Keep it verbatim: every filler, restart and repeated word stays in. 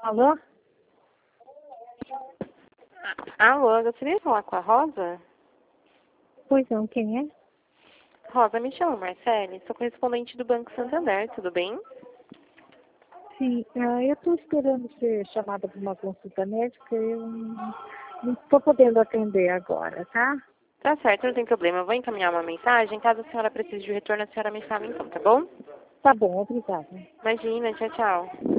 Alô? Alô, eu gostaria de falar com a Rosa? Pois não, quem é? Rosa, me chamo Marcele, sou correspondente do Banco Santander, tudo bem? Sim, ah, eu estou esperando ser chamada para uma consulta médica, eu não estou podendo atender agora, tá? Tá certo, não tem problema, eu vou encaminhar uma mensagem, caso a senhora precise de retorno, a senhora me fala então, tá bom? Tá bom, obrigada. Imagina, tchau, tchau.